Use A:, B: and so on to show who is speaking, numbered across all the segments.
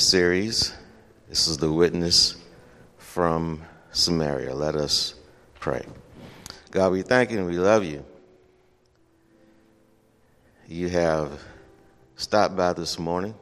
A: series. This is the witness from Samaria. Let us pray. God, we thank you and we love you. You have stopped by this morning,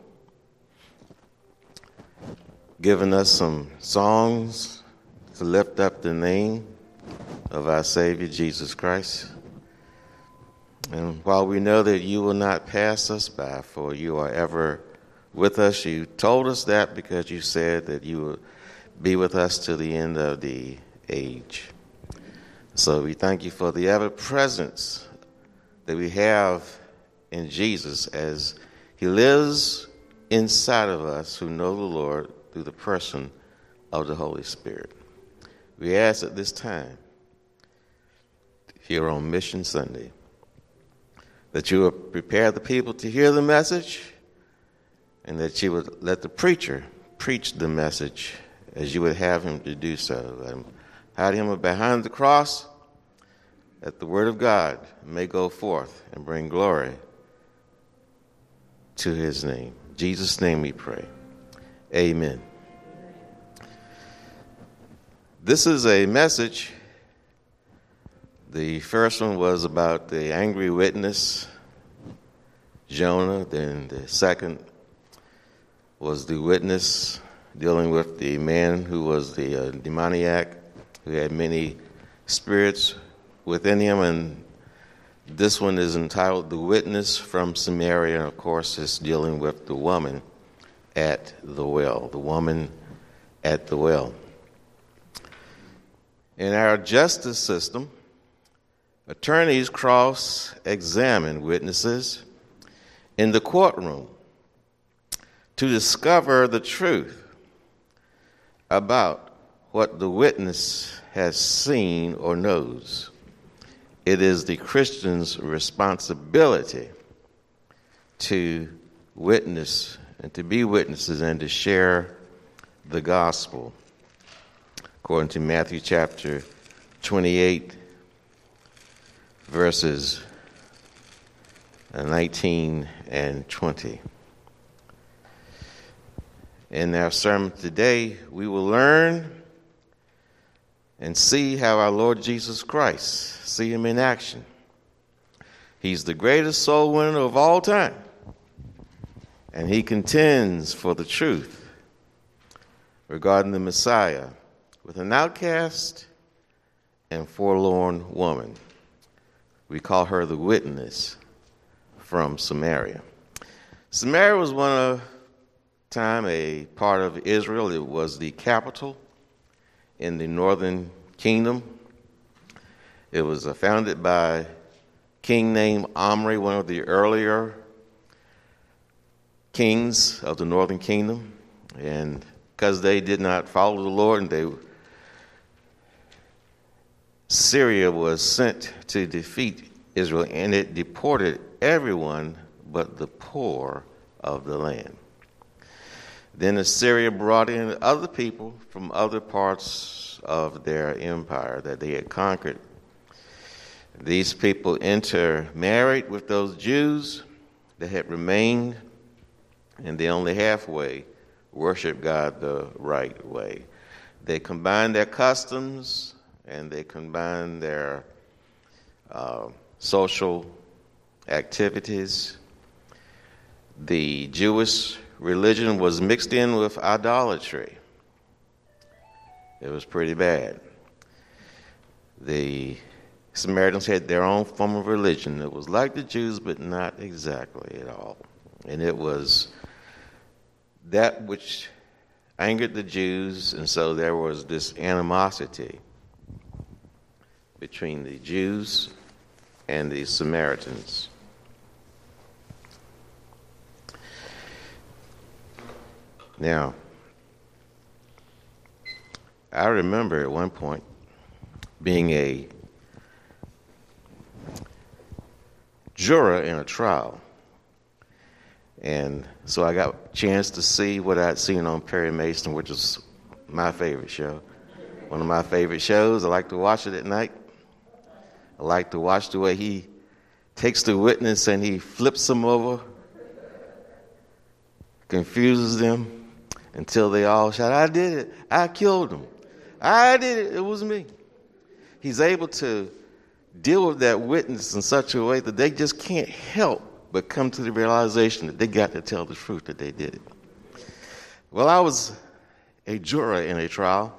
A: given us some songs to lift up the name of our Savior, Jesus Christ. And while we know that you will not pass us by, for you are ever with us, you told us that because you said that you will be with us to the end of the age. So we thank you for the ever-presence that we have in Jesus as he lives inside of us who know the Lord through the person of the Holy Spirit. We ask at this time, here on Mission Sunday, that you would prepare the people to hear the message and that you would let the preacher preach the message as you would have him to do so. Hide him behind the cross, that the word of God may go forth and bring glory to his name. In Jesus' name we pray. Amen. This is a message. The first one was about the angry witness, Jonah. Then the second was the witness dealing with the man who was the demoniac, who had many spirits within him. And this one is entitled The Witness from Samaria. And of course, it's dealing with the woman at the well. The woman at the well. In our justice system, attorneys cross-examine witnesses in the courtroom to discover the truth about what the witness has seen or knows. It is the Christian's responsibility to witness and to be witnesses and to share the gospel. According to Matthew chapter 28, verses 19 and 20. In our sermon today, we will learn and see how our Lord Jesus Christ, see him in action. He's the greatest soul winner of all time, and he contends for the truth regarding the Messiah with an outcast and forlorn woman. We call her the witness from Samaria. Samaria was time a part of Israel. It was the capital in the northern kingdom. It was founded by a king named Omri, one of the earlier kings of the northern kingdom. And because they did not follow the Lord, and Syria was sent to defeat Israel, and it deported everyone but the poor of the land. Then Assyria brought in other people from other parts of their empire that they had conquered. These people intermarried with those Jews that had remained, and they only halfway worshiped God the right way. They combined their customs and they combined their social activities. The Jewish religion was mixed in with idolatry. It was pretty bad. The Samaritans had their own form of religion. It was like the Jews, but not exactly at all. And it was that which angered the Jews, and so there was this animosity between the Jews and the Samaritans. Now, I remember at one point being a juror in a trial. And so I got a chance to see what I'd seen on Perry Mason, which is my favorite show. One of my favorite shows. I like to watch it at night. I like to watch the way he takes the witness and he flips them over, confuses them. until they all shout, I did it. I killed him. I did it. It was me. He's able to deal with that witness in such a way that they just can't help but come to the realization that they got to tell the truth that they did it. Well, I was a juror in a trial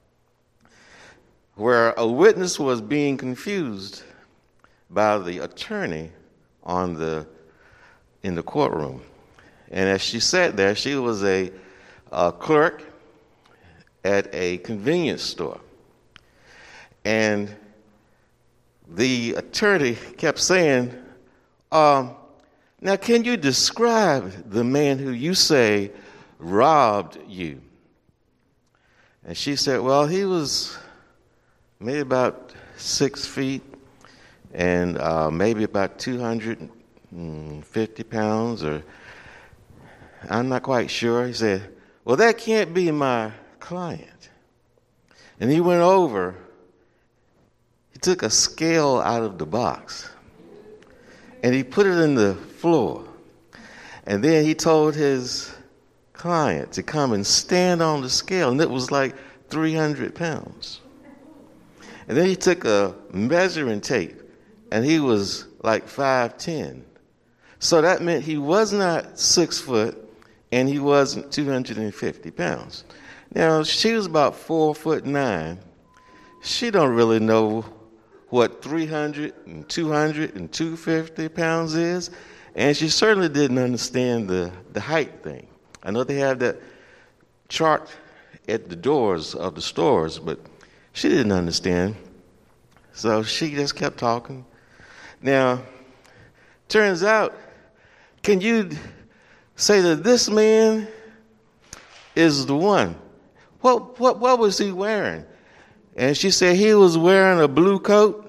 A: where a witness was being confused by the attorney in the courtroom. And as she sat there, she was a clerk at a convenience store. And the attorney kept saying, now can you describe the man who you say robbed you? And she said, well, he was maybe about 6 feet and maybe about 250 pounds, or I'm not quite sure. He said, well, that can't be my client. And he went over, he took a scale out of the box, and he put it in the floor. And then he told his client to come and stand on the scale, and it was like 300 pounds. And then he took a measuring tape, and he was like 5'10". So that meant he was not 6 foot, and he wasn't 250 pounds. Now, she was about 4'9". She don't really know what 300 and 200 and 250 pounds is, and she certainly didn't understand the height thing. I know they have that chart at the doors of the stores, but she didn't understand. So she just kept talking. Now, turns out, can you say that this man is the one? What was he wearing? And she said he was wearing a blue coat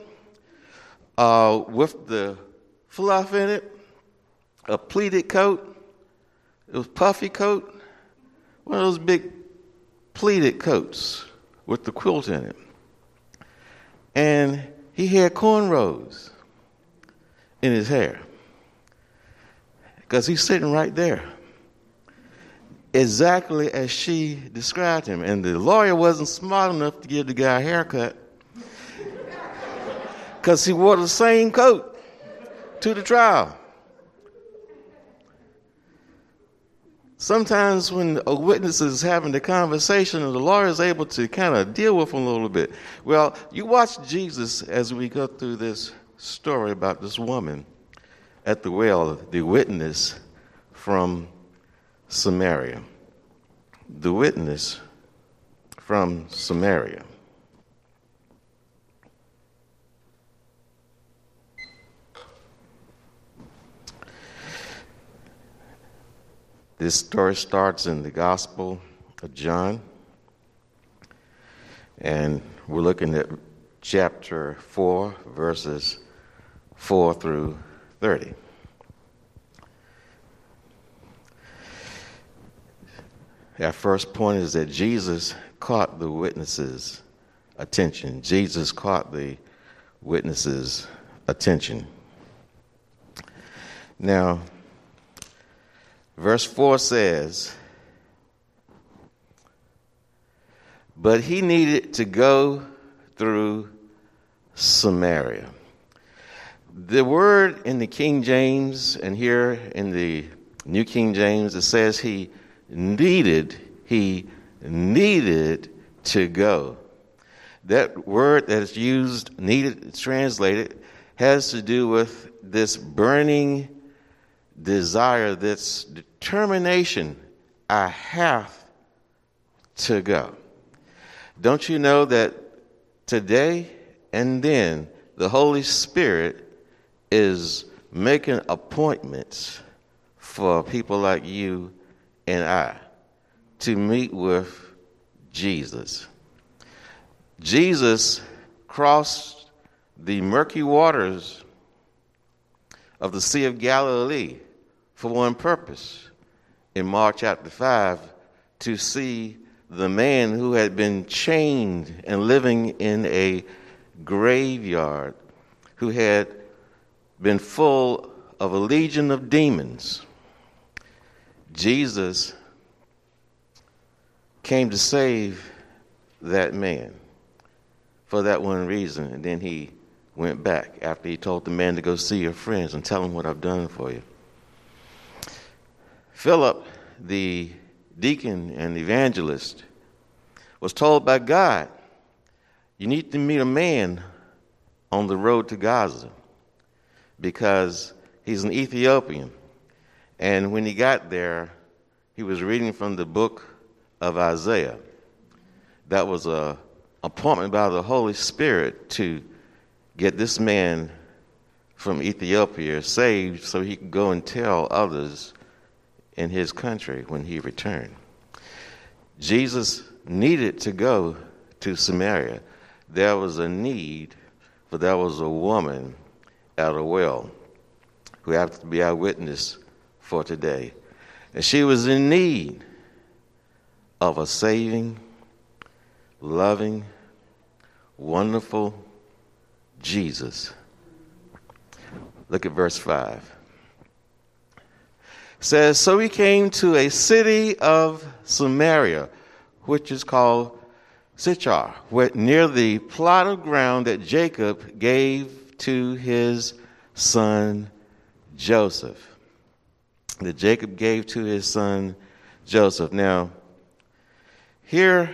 A: with the fluff in it, a pleated coat. It was puffy coat, one of those big pleated coats with the quilt in it. And he had cornrows in his hair because he's sitting right there, exactly as she described him. And the lawyer wasn't smart enough to give the guy a haircut because he wore the same coat to the trial. Sometimes when a witness is having the conversation and the lawyer is able to kind of deal with him a little bit. Well, you watch Jesus as we go through this story about this woman at the well, the witness from Samaria. The witness from Samaria. This story starts in the Gospel of John, and we're looking at chapter 4, verses 4 through 30. Our first point is that Jesus caught the witnesses' attention. Jesus caught the witnesses' attention. Now, verse 4 says, but he needed to go through Samaria. The word in the King James and here in the New King James, it says he needed to go. That word that is used, needed, translated, has to do with this burning desire, this determination, I have to go. Don't you know that today and then the Holy Spirit is making appointments for people like you and I to meet with Jesus. Jesus crossed the murky waters of the Sea of Galilee for one purpose, in Mark chapter 5, to see the man who had been chained and living in a graveyard, who had been full of a legion of demons. Jesus came to save that man for that one reason. And then he went back after he told the man to go see your friends and tell them what I've done for you. Philip, the deacon and evangelist, was told by God, you need to meet a man on the road to Gaza because he's an Ethiopian. And when he got there, he was reading from the book of Isaiah. That was an appointment by the Holy Spirit to get this man from Ethiopia saved so he could go and tell others in his country when he returned. Jesus needed to go to Samaria. There was a need, for there was a woman at a well who happened to be our witness for today. And she was in need of a saving, loving, wonderful Jesus. Look at verse 5. It says, so he came to a city of Samaria, which is called Sychar, near the plot of ground that Jacob gave to his son Joseph. That Jacob gave to his son Joseph. Now, here,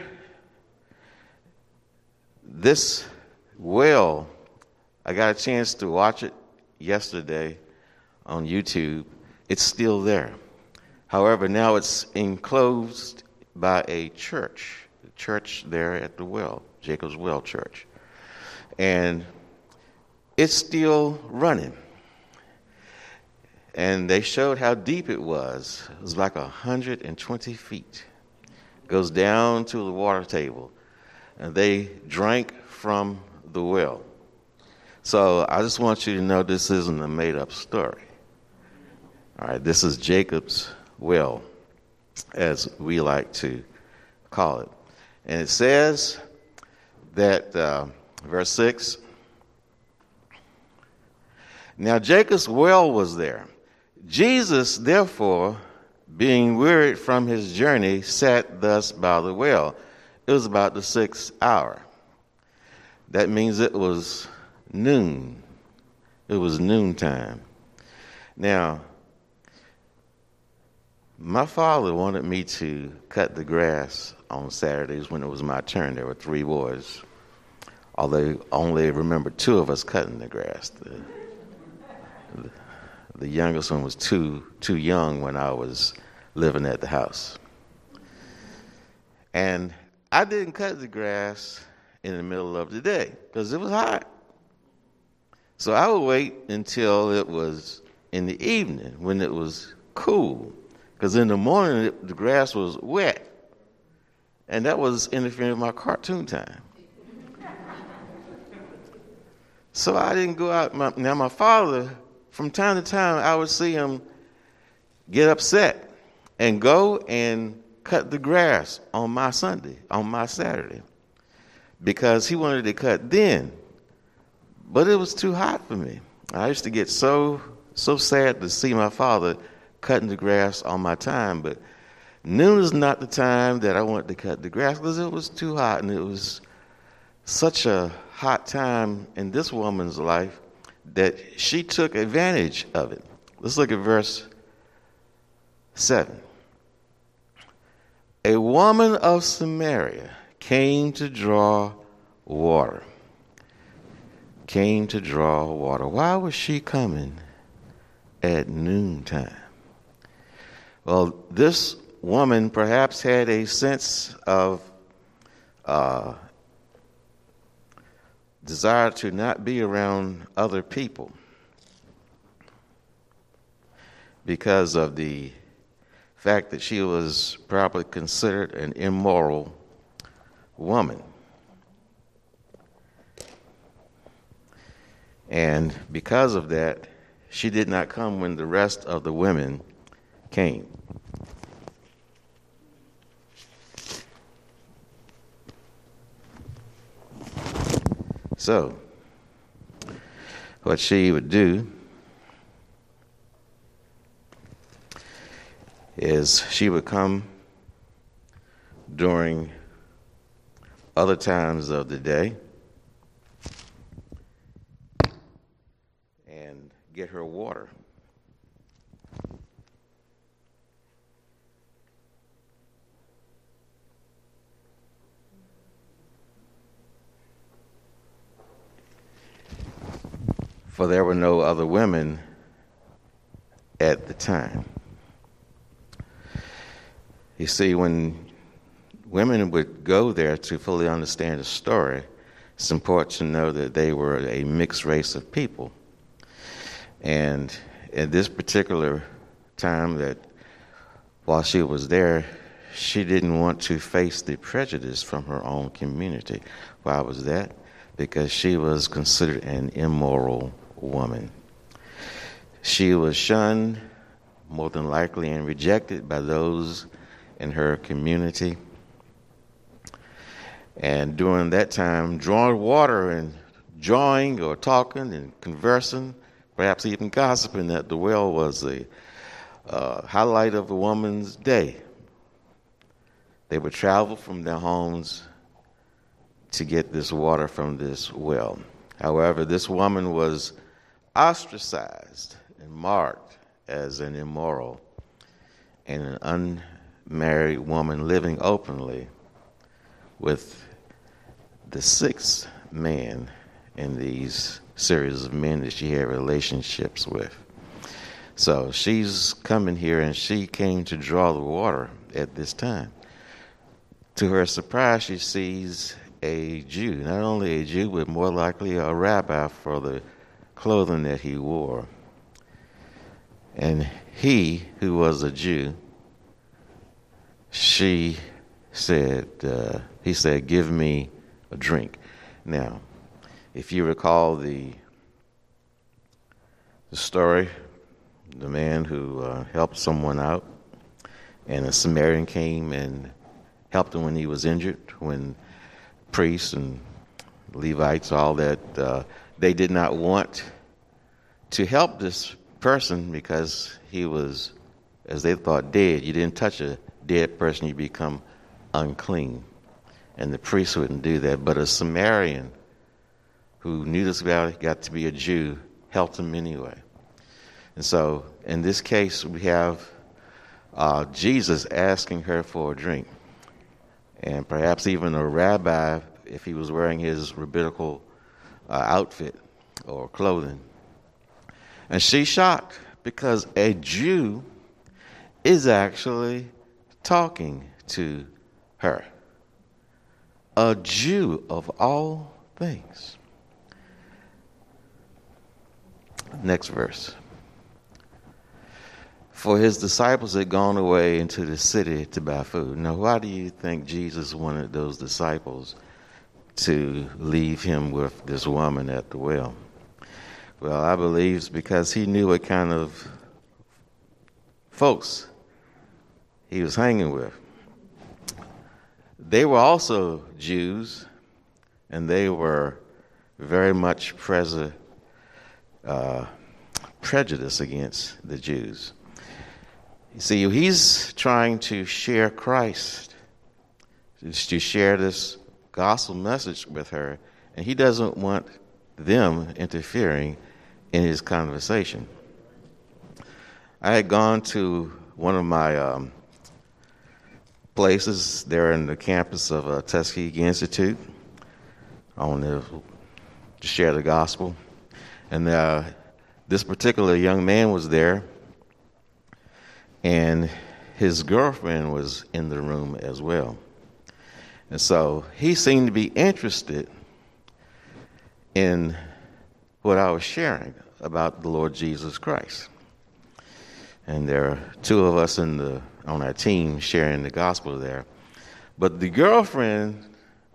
A: this well, I got a chance to watch it yesterday on YouTube. It's still there. However, now it's enclosed by a church, the church there at the well, Jacob's Well Church. And it's still running. And they showed how deep it was. It was like 120 feet. It goes down to the water table. And they drank from the well. So I just want you to know this isn't a made-up story. All right, this is Jacob's well, as we like to call it. And it says that, verse 6, now Jacob's well was there. Jesus, therefore, being wearied from his journey, sat thus by the well. It was about the 6th hour. That means it was noon. It was noontime. Now, my father wanted me to cut the grass on Saturdays when it was my turn. There were 3 boys, although I only remember 2 of us cutting the grass. The youngest one was too young when I was living at the house. And I didn't cut the grass in the middle of the day because it was hot. So I would wait until it was in the evening when it was cool. Because in the morning, the grass was wet. And that was interfering with my cartoon time. So I didn't go out. Now, my father, from time to time, I would see him get upset and go and cut the grass on my Saturday. Because he wanted to cut then. But it was too hot for me. I used to get so sad to see my father cutting the grass on my time, but noon is not the time that I wanted to cut the grass because it was too hot, and it was such a hot time in this woman's life that she took advantage of it. Let's look at verse 7. A woman of Samaria came to draw water. Why was she coming at noontime? Well, this woman perhaps had a sense of desire to not be around other people because of the fact that she was probably considered an immoral woman. And because of that, she did not come when the rest of the women came. So, what she would do is she would come during other times of the day and get her water. For there were no other women at the time. You see, when women would go there to fully understand the story, it's important to know that they were a mixed race of people. And at this particular time, that while she was there, she didn't want to face the prejudice from her own community. Why was that? Because she was considered an immoral woman. She was shunned, more than likely, and rejected by those in her community. And during that time, drawing water and drawing or talking and conversing, perhaps even gossiping at the well was the highlight of a woman's day. They would travel from their homes to get this water from this well. However, this woman was ostracized and marked as an immoral and an unmarried woman living openly with the sixth man in these series of men that she had relationships with. So she's coming here, and she came to draw the water at this time. To her surprise, she sees a Jew, not only a Jew, but more likely a rabbi for the clothing that he wore. And he, who was a Jew, he said, give me a drink. Now, if you recall the story, the man who helped someone out, and a Samaritan came and helped him when he was injured, when priests and Levites, all that, they did not want to help this person because he was, as they thought, dead. You didn't touch a dead person, you become unclean. And the priest wouldn't do that. But a Samaritan who knew this guy got to be a Jew helped him anyway. And so in this case, we have Jesus asking her for a drink. And perhaps even a rabbi, if he was wearing his rabbinical outfit or clothing. And she's shocked because a Jew is actually talking to her. A Jew of all things. Next verse. For his disciples had gone away into the city to buy food. Now, why do you think Jesus wanted those disciples to leave him with this woman at the well? Well, I believe it's because he knew what kind of folks he was hanging with. They were also Jews, and they were very much prejudiced against the Jews. You see, he's trying to share Christ, to share this gospel message with her, and he doesn't want them interfering in his conversation. I had gone to one of my places there in the campus of Tuskegee Institute. I wanted to share the gospel. And this particular young man was there, and his girlfriend was in the room as well. And so he seemed to be interested in what I was sharing about the Lord Jesus Christ. And there are two of us on our team sharing the gospel there. But the girlfriend,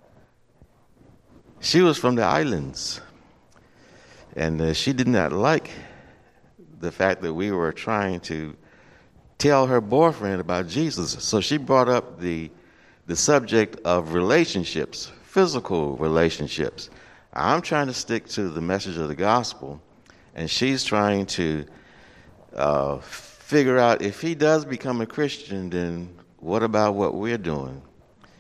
A: she was from the islands. And she did not like the fact that we were trying to tell her boyfriend about Jesus. So she brought up the subject of relationships, physical relationships. I'm trying to stick to the message of the gospel, and she's trying to figure out if he does become a Christian, then what about what we're doing?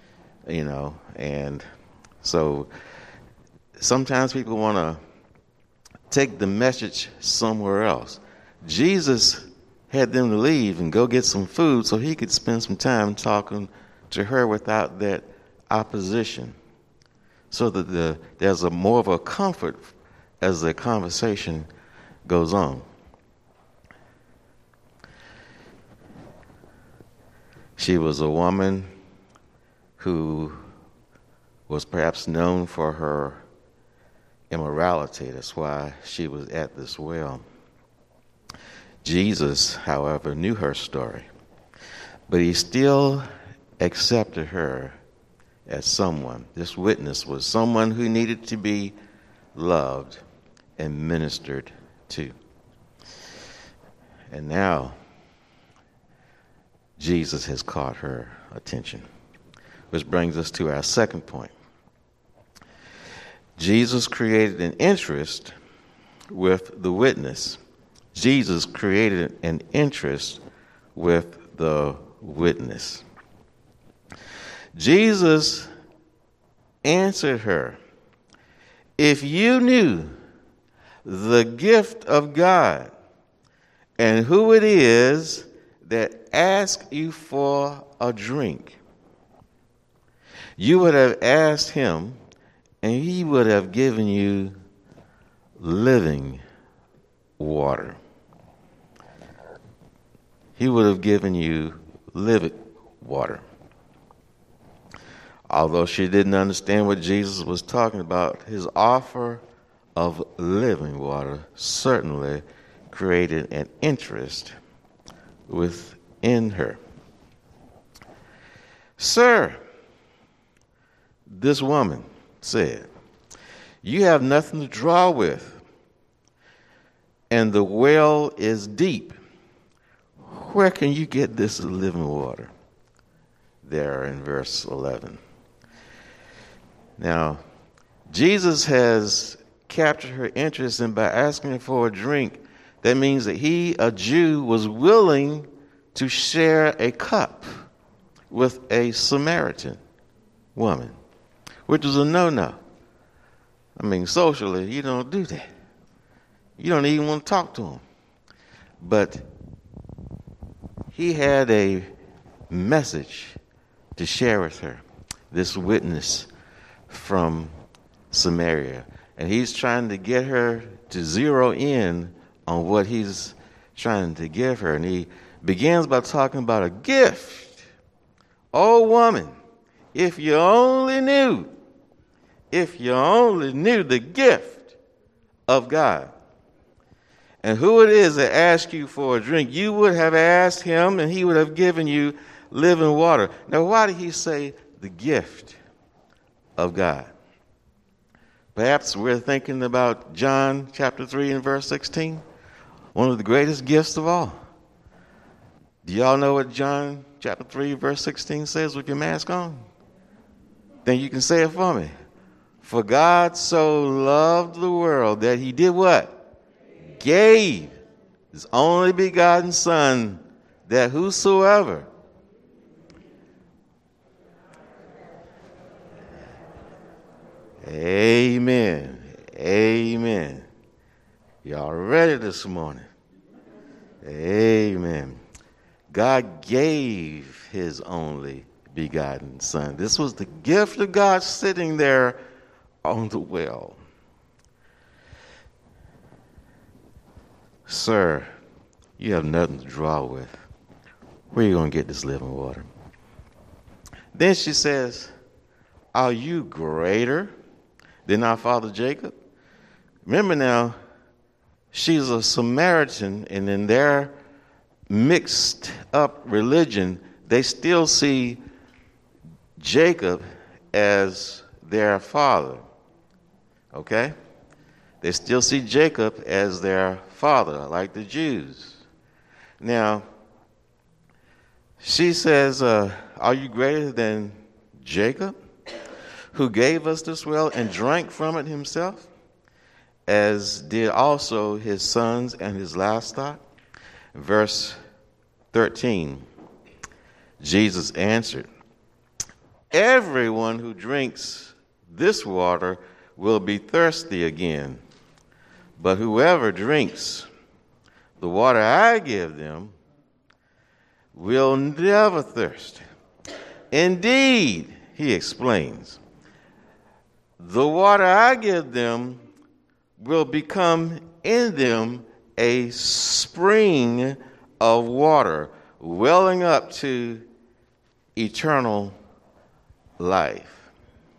A: and so sometimes people want to take the message somewhere else. Jesus had them to leave and go get some food so he could spend some time talking to her without that opposition, so that there's more of a comfort as the conversation goes on. She was a woman who was perhaps known for her immorality. That's why she was at this well. Jesus, however, knew her story, but he still accepted her as someone. This witness was someone who needed to be loved and ministered to. And now Jesus has caught her attention, which brings us to our second point. Jesus created an interest with the witness. Jesus created an interest with the witness. Jesus answered her, "If you knew the gift of God and who it is that asks you for a drink, you would have asked him, and he would have given you living water." He would have given you living water. Although she didn't understand what Jesus was talking about, his offer of living water certainly created an interest within her. "Sir," this woman said, "you have nothing to draw with, and the well is deep. Where can you get this living water?" There in verse 11. Now, Jesus has captured her interest, and by asking her for a drink, that means that he, a Jew, was willing to share a cup with a Samaritan woman, which was a no-no. I mean, socially, you don't do that. You don't even want to talk to him. But he had a message to share with her, this witness from Samaria. And he's trying to get her to zero in on what he's trying to give her. And he begins by talking about a gift. "Oh, woman, if you only knew the gift of God and who it is that asks you for a drink, you would have asked him and he would have given you living water." Now, why did he say the gift of God? Perhaps we're thinking about John chapter 3 and verse 16, one of the greatest gifts of all. Do y'all know what John chapter 3 verse 16 says with your mask on? Then you can say it for me. "For God so loved the world that he did what? Gave his only begotten Son, that whosoever." Amen. Amen. Y'all ready this morning? Amen. God gave his only begotten Son. This was the gift of God sitting there on the well. "Sir, you have nothing to draw with. Where are you going to get this living water?" Then she says, "Are you greater than our father Jacob?" Remember now, she's a Samaritan, and in their mixed up religion, they still see Jacob as their father. Okay? They still see Jacob as their father, like the Jews. Now, she says, "Are you greater than Jacob, who gave us this well and drank from it himself, as did also his sons and his livestock?" Verse 13, Jesus answered, Everyone who drinks this water will be thirsty again. But whoever drinks the water I give them will never thirst. Indeed, he explains, the water I give them will become in them a spring of water welling up to eternal life.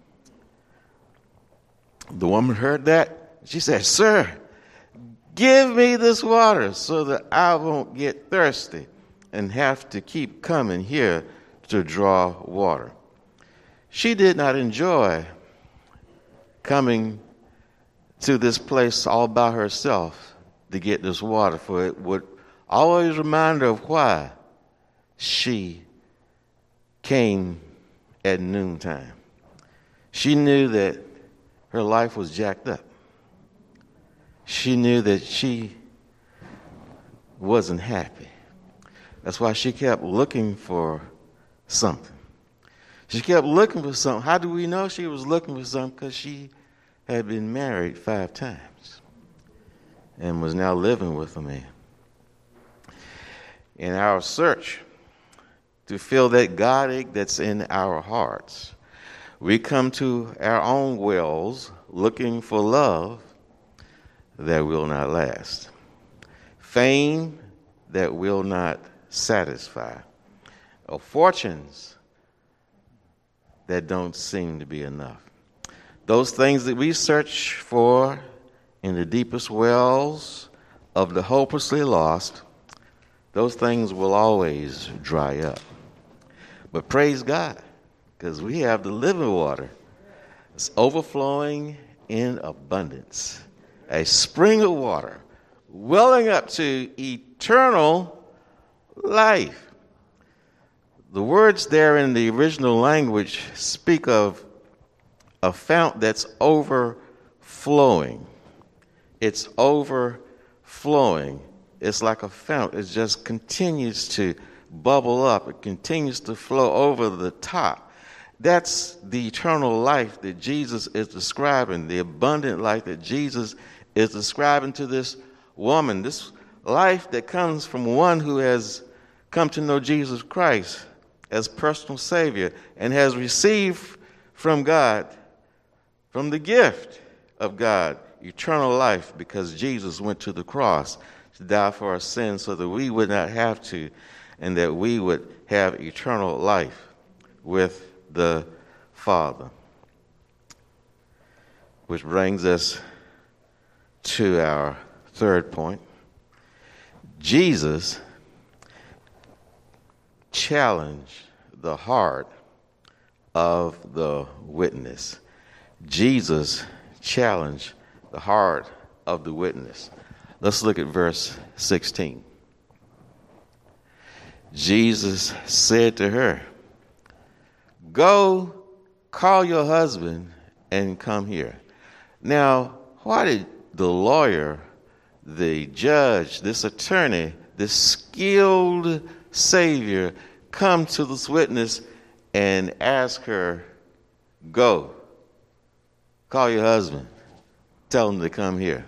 A: The woman heard that. She said, Sir, give me this water so that I won't get thirsty and have to keep coming here to draw water. She did not enjoy coming to this place all by herself to get this water, for it would always remind her of why she came at noontime. She knew that her life was jacked up. She knew that she wasn't happy. That's why she kept looking for something. She kept looking for something. How do we know she was looking for something? Because she had been married 5 times and was now living with a man. In our search to fill that God ache that's in our hearts, we come to our own wells looking for love that will not last, fame that will not satisfy, or fortunes that don't seem to be enough. Those things that we search for in the deepest wells of the hopelessly lost, those things will always dry up. But praise God, because we have the living water. It's overflowing in abundance. A spring of water welling up to eternal life. The words there in the original language speak of a fount that's overflowing. It's overflowing. It's like a fount. It just continues to bubble up. It continues to flow over the top. That's the eternal life that Jesus is describing, the abundant life that Jesus is describing to this woman, this life that comes from one who has come to know Jesus Christ as personal Savior and has received from God, from the gift of God, eternal life, because Jesus went to the cross to die for our sins so that we would not have to, and that we would have eternal life with the Father. Which brings us to our third point. Jesus challenged the heart of the witness. Jesus challenged the heart of the witness. Let's look at verse 16. Jesus said to her, "Go, call your husband and come here." Now, why did the lawyer, the judge, this attorney, this skilled Savior come to this witness and ask her, "Go, call your husband, tell him to come here"?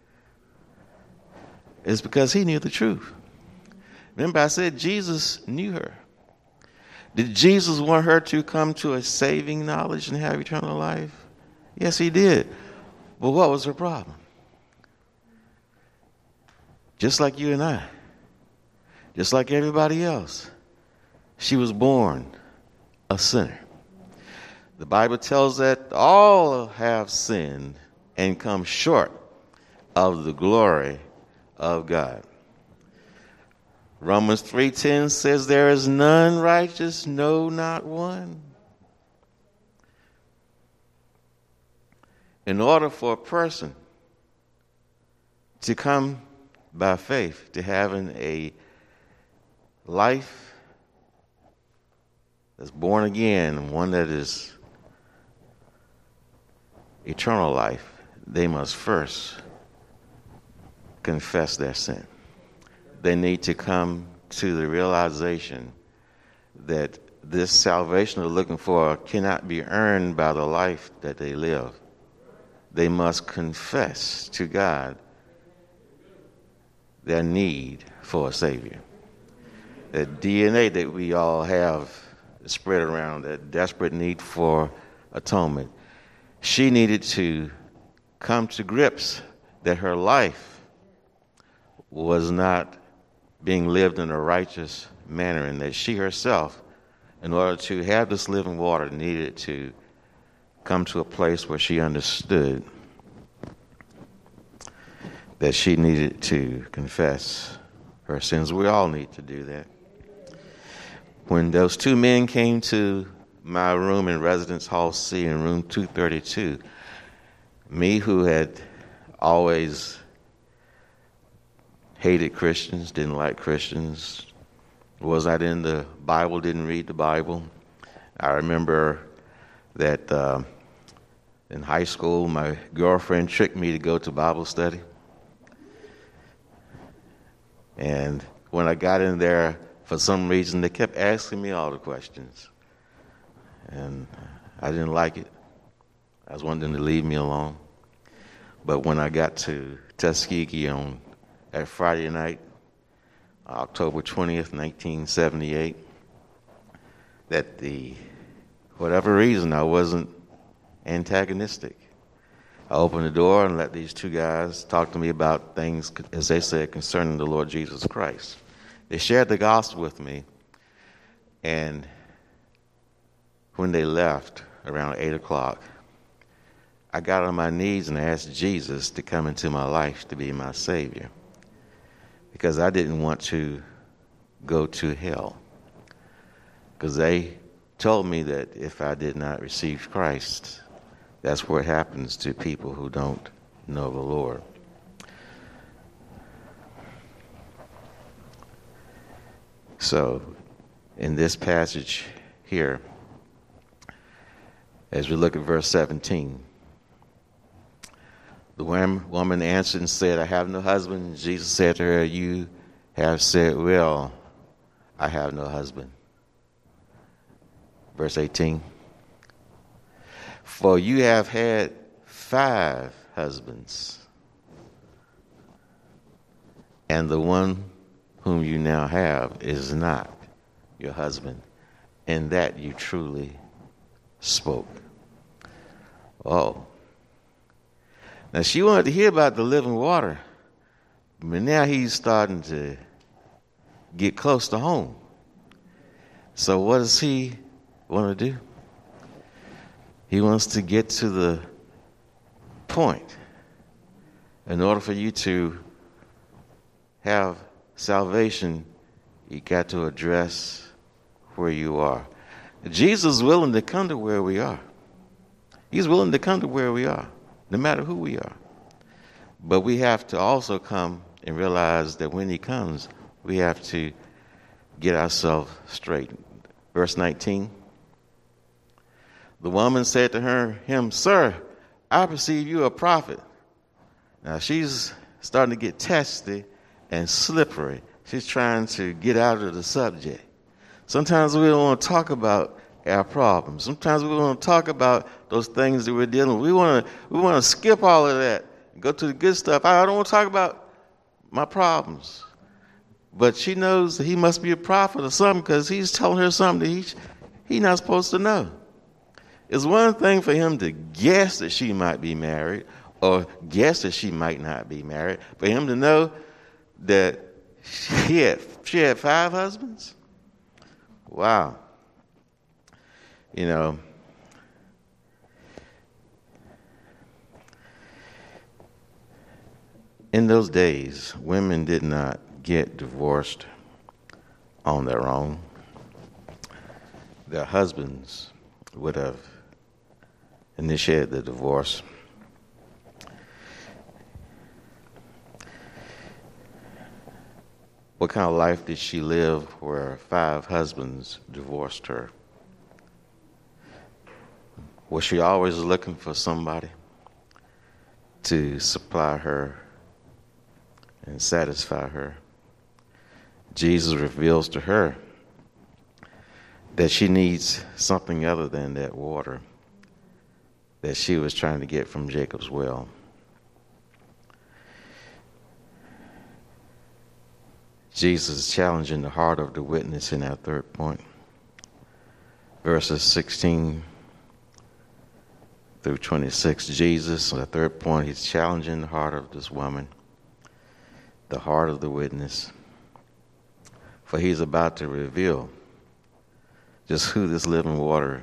A: It's because he knew the truth. Remember, I said Jesus knew her. Did Jesus want her to come to a saving knowledge and have eternal life? Yes, he did. But what was her problem? Just like you and I, just like everybody else, she was born a sinner. The Bible tells that all have sinned and come short of the glory of God. Romans 3:10 says, "There is none righteous, no, not one." In order for a person to come by faith to having a life that's born again, one that is eternal life, they must first confess their sin. They need to come to the realization that this salvation they're looking for cannot be earned by the life that they live. They must confess to God their need for a Savior. The DNA that we all have spread around, that desperate need for atonement. She needed to come to grips that her life was not being lived in a righteous manner, and that she herself, in order to have this living water, needed to come to a place where she understood that she needed to confess her sins. We all need to do that. When those two men came to my room in Residence Hall C in room 232, me, who had always hated Christians, didn't like Christians, was not in the Bible, didn't read the Bible. I remember that in high school, my girlfriend tricked me to go to Bible study. And when I got in there, for some reason, they kept asking me all the questions. And I didn't like it. I was wanting them to leave me alone. But when I got to Tuskegee on that Friday night, October 20th, 1978, that whatever reason, I wasn't antagonistic. I opened the door and let these two guys talk to me about things, as they said, concerning the Lord Jesus Christ. They shared the gospel with me, and when they left around 8 o'clock, I got on my knees and asked Jesus to come into my life to be my Savior, because I didn't want to go to hell, because they told me that if I did not receive Christ, that's what happens to people who don't know the Lord. So, in this passage here, as we look at verse 17, the woman answered and said, I have no husband. Jesus said to her, you have said well, I have no husband. Verse 18, for you have had 5 husbands, and the one whom you now have is not your husband, and that you truly spoke. Oh. Now she wanted to hear about the living water, but now he's starting to get close to home. So what does he want to do? He wants to get to the point. In order for you to have salvation, you got to address where you are. Jesus is willing to come to where we are. He's willing to come to where we are, no matter who we are. But we have to also come and realize that when he comes, we have to get ourselves straight. Verse 19. The woman said to him, Sir, I perceive you a prophet. Now she's starting to get testy and slippery. She's trying to get out of the subject. Sometimes we don't want to talk about our problems. Sometimes we want to talk about those things that we're dealing with. We want to skip all of that and go to the good stuff. I don't want to talk about my problems. But she knows that he must be a prophet or something, because he's telling her something that he's not supposed to know. It's one thing for him to guess that she might be married or guess that she might not be married. For him to know that she had 5 husbands? Wow. You know, in those days, women did not get divorced on their own. Their husbands would have initiated the divorce. What kind of life did she live where 5 husbands divorced her? Was she always looking for somebody to supply her and satisfy her? Jesus reveals to her that she needs something other than that water that she was trying to get from Jacob's well. Jesus is challenging the heart of the witness in our third point. Verses 16 through 26. Jesus, on the third point, he's challenging the heart of this woman, the heart of the witness. For he's about to reveal just who this living water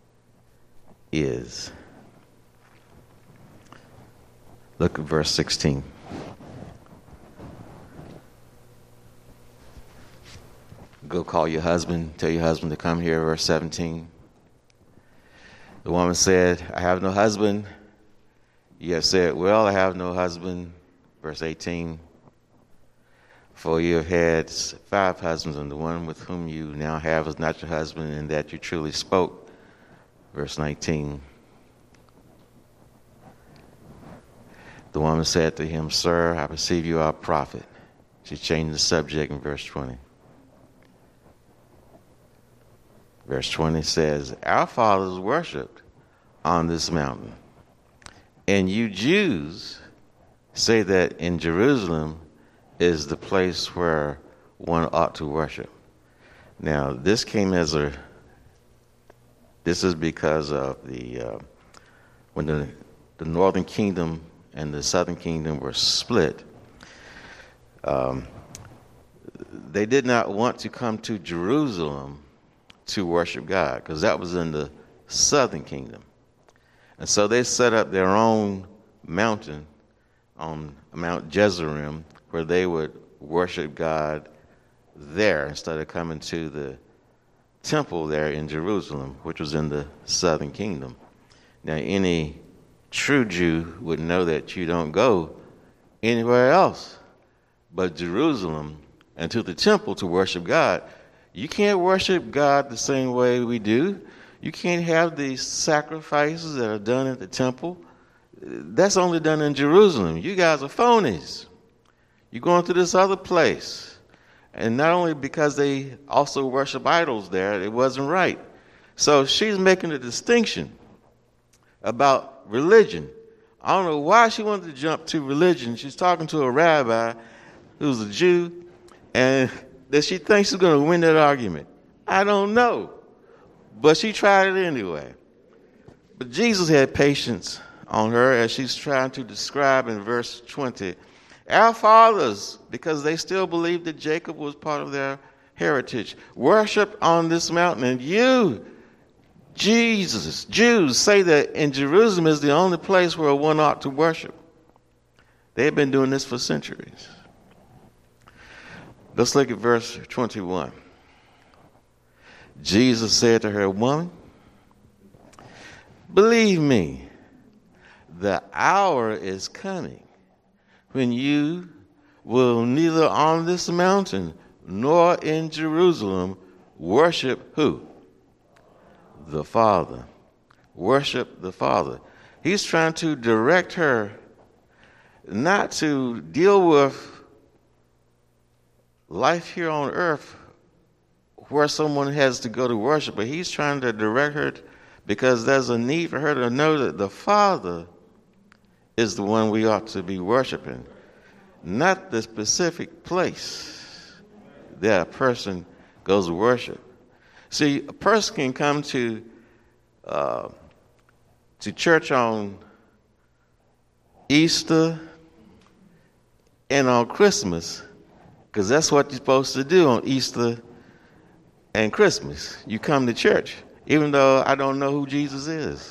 A: is. Look at verse 16. Go call your husband, tell your husband to come here, verse 17. The woman said, I have no husband. You have said, well, I have no husband, verse 18. For you have had 5 husbands, and the one with whom you now have is not your husband, and that you truly spoke, verse 19. The woman said to him, Sir, I perceive you are a prophet. She changed the subject in verse 20. Verse 20 says, Our fathers worshipped on this mountain, and you Jews say that in Jerusalem is the place where one ought to worship. Now, this is because of when the northern kingdom and the southern kingdom were split. They did not want to come to Jerusalem to worship God, because that was in the southern kingdom. And so they set up their own mountain on Mount Gerizim, where they would worship God there instead of coming to the temple there in Jerusalem, which was in the southern kingdom. Now, any true Jew would know that you don't go anywhere else but Jerusalem and to the temple to worship God. You can't worship God the same way we do. You can't have these sacrifices that are done at the temple. That's only done in Jerusalem. You guys are phonies. You're going to this other place. And not only because they also worship idols there, it wasn't right. So she's making a distinction about religion. I don't know why she wanted to jump to religion. She's talking to a rabbi who's a Jew, and that she thinks she's going to win that argument. I don't know. But she tried it anyway. But Jesus had patience on her as she's trying to describe in verse 20. Our fathers, because they still believed that Jacob was part of their heritage, worship on this mountain. And you, Jews, say that in Jerusalem is the only place where one ought to worship. They've been doing this for centuries. Let's look at verse 21. Jesus said to her, Woman, believe me, the hour is coming when you will neither on this mountain nor in Jerusalem worship who? The Father. Worship the Father. He's trying to direct her not to deal with life here on earth where someone has to go to worship, but he's trying to direct her because there's a need for her to know that the Father is the one we ought to be worshiping, not the specific place that a person goes to worship. See, a person can come to church on Easter and on Christmas, because that's what you're supposed to do on Easter and Christmas. You come to church, even though I don't know who Jesus is.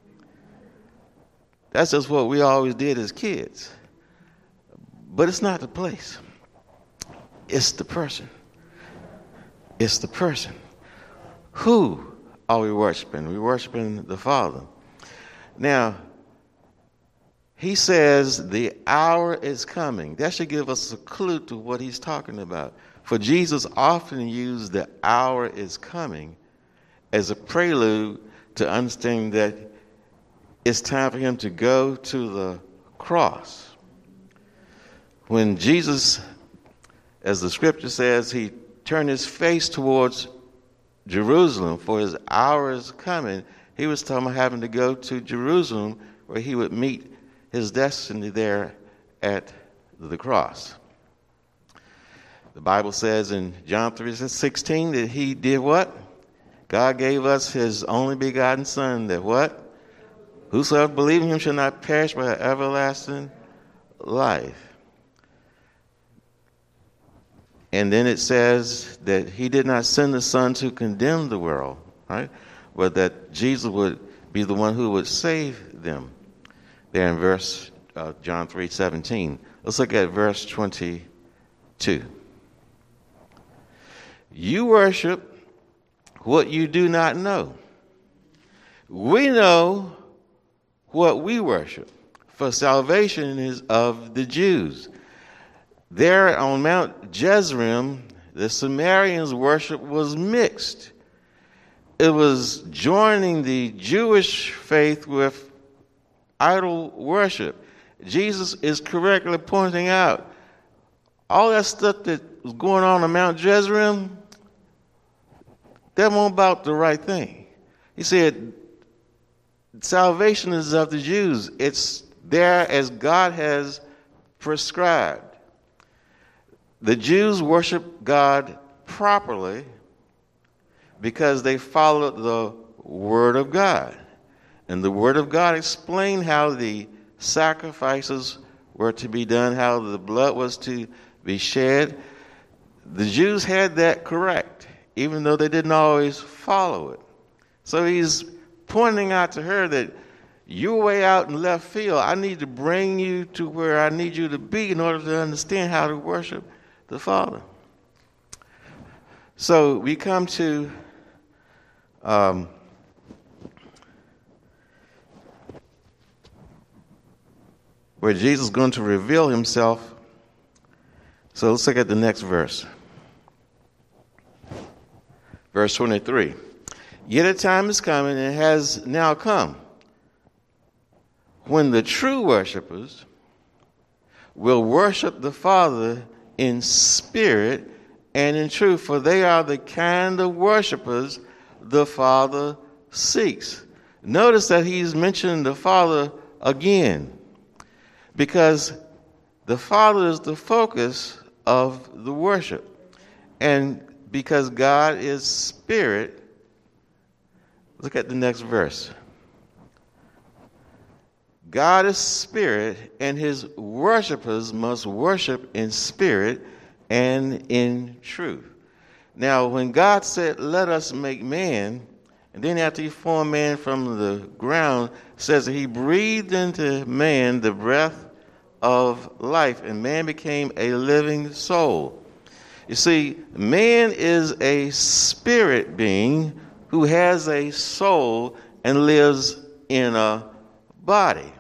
A: That's just what we always did as kids. But it's not the place. It's the person. It's the person. Who are we worshiping? We're worshiping the Father. Now, he says the hour is coming. That should give us a clue to what he's talking about. For Jesus often used the hour is coming as a prelude to understanding that it's time for him to go to the cross. When Jesus, as the scripture says, he turned his face towards Jerusalem, for his hour is coming. He was talking about having to go to Jerusalem where he would meet his destiny there at the cross. The Bible says in John 3:16 that he did what? God gave us his only begotten Son, that what? Whosoever believes in him shall not perish but have everlasting life. And then it says that he did not send the Son to condemn the world, right? But that Jesus would be the one who would save them. There in verse John 3:17. Let's look at verse 22. You worship what you do not know. We know what we worship, for salvation is of the Jews. There on Mount Gerizim, the Samaritans' worship was mixed. It was joining the Jewish faith with idol worship. Jesus is correctly pointing out all that stuff that was going on Mount Gerizim, that wasn't about the right thing. He said, salvation is of the Jews. It's there as God has prescribed. The Jews worship God properly because they followed the Word of God. And the Word of God explained how the sacrifices were to be done, how the blood was to be shed. The Jews had that correct, even though they didn't always follow it. So he's pointing out to her that you're way out in left field. I need to bring you to where I need you to be in order to understand how to worship the Father. So we come to where Jesus is going to reveal himself. So let's look at the next verse. Verse 23. Yet a time is coming, and has now come, when the true worshipers will worship the Father in spirit and in truth, for they are the kind of worshipers the Father seeks. Notice that he's mentioned the Father again, because the Father is the focus of the worship. And because God is spirit, look at the next verse. God is spirit, and his worshipers must worship in spirit and in truth. Now, when God said, let us make man, and then after he formed man from the ground, says that he breathed into man the breath of life, and man became a living soul. You see, man is a spirit being who has a soul and lives in a body.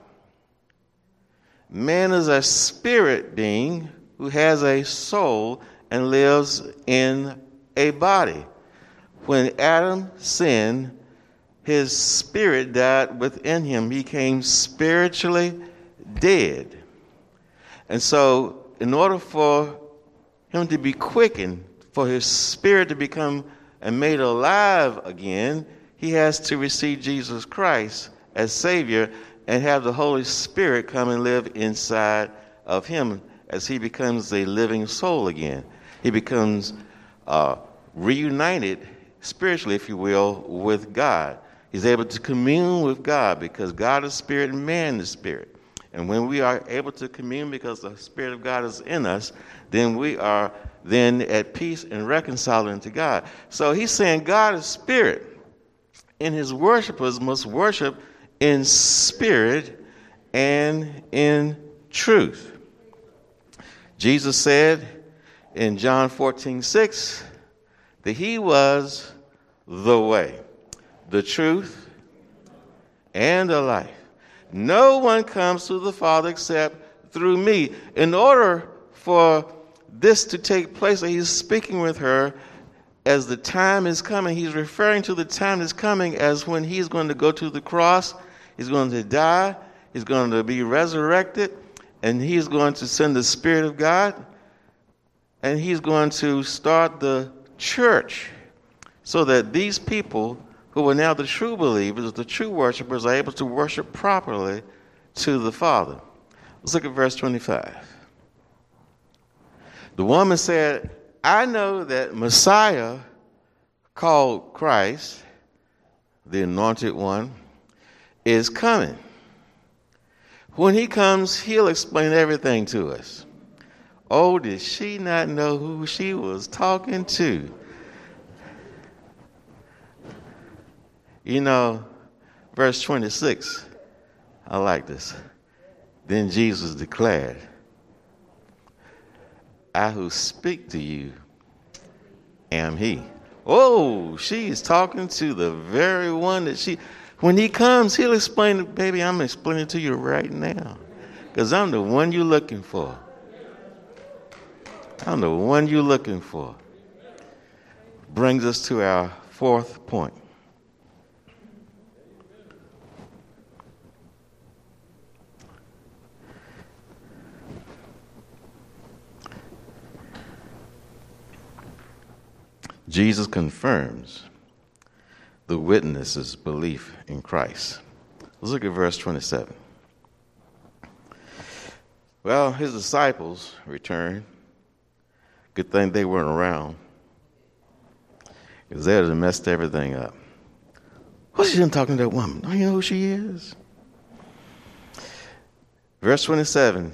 A: Man is a spirit being who has a soul and lives in a body. When Adam sinned, his spirit died within him. He became spiritually dead. And so, in order for him to be quickened, for his spirit to become and made alive again, he has to receive Jesus Christ as Savior and have the Holy Spirit come and live inside of him as he becomes a living soul again. He becomes reunited spiritually, if you will, with God. He's able to commune with God because God is spirit and man is spirit. And when we are able to commune because the Spirit of God is in us, then we are then at peace and reconciling to God. So he's saying God is spirit, and his worshipers must worship in spirit and in truth. Jesus said in John 14:6 that he was the way, the truth, and the life. No one comes to the Father except through me. In order for this to take place, he's speaking with her as the time is coming. He's referring to the time that's coming as when he's going to go to the cross, he's going to die, he's going to be resurrected, and he's going to send the Spirit of God, and he's going to start the church. so that these people who are now the true believers, the true worshipers, are able to worship properly to the Father. Let's look at verse 25. The woman said, I know that Messiah, called Christ, the anointed one, is coming. When he comes, he'll explain everything to us. Oh, did she not know who she was talking to? You know, verse 26, I like this. Then Jesus declared, I who speak to you am he. Oh, she's talking to the very one that when he comes, he'll explain it. Baby, I'm explaining it to you right now. Because I'm the one you're looking for. I'm the one you're looking for. Brings us to our fourth point. Jesus confirms the witnesses' belief in Christ. Let's look at verse 27. Well, his disciples returned. Good thing they weren't around, because they would have messed everything up. What's she done talking to that woman? Don't you know who she is? Verse 27.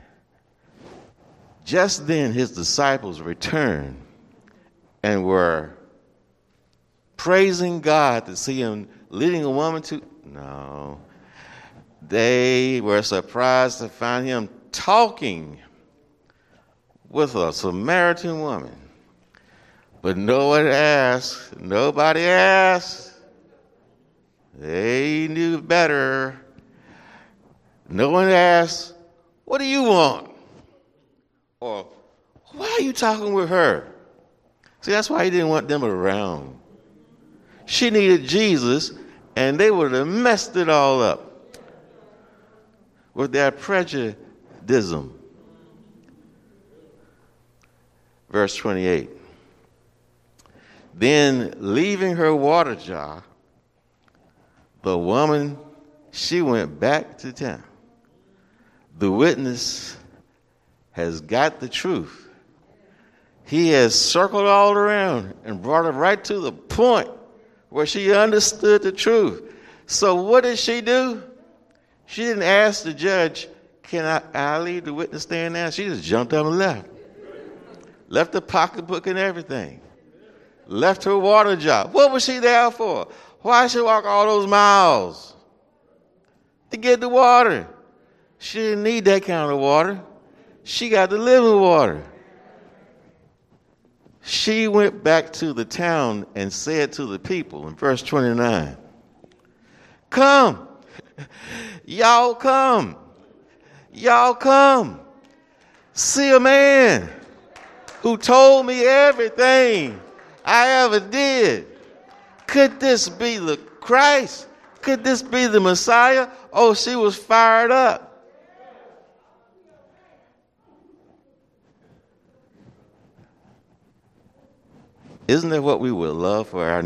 A: Just then his disciples returned and were praising God to see him leading a woman to... No. They were surprised to find him talking with a Samaritan woman. But no one asked. Nobody asked. They knew better. No one asked, what do you want? Or, why are you talking with her? See, that's why he didn't want them around. She needed Jesus, and they would have messed it all up with their prejudice. Verse 28. Then, leaving her water jar, the woman, she went back to town. The witness has got the truth. He has circled all around and brought her right to the point where she understood the truth. So what did she do? She didn't ask the judge, can I leave the witness stand now? She just jumped up and left. Left the pocketbook and everything. Left her water jar. What was she there for? Why she walk all those miles? To get the water. She didn't need that kind of water. She got the living water. She went back to the town and said to the people in verse 29, come, y'all come, y'all come, see a man who told me everything I ever did. Could this be the Christ? Could this be the Messiah? Oh, she was fired up. Isn't that what we would love for our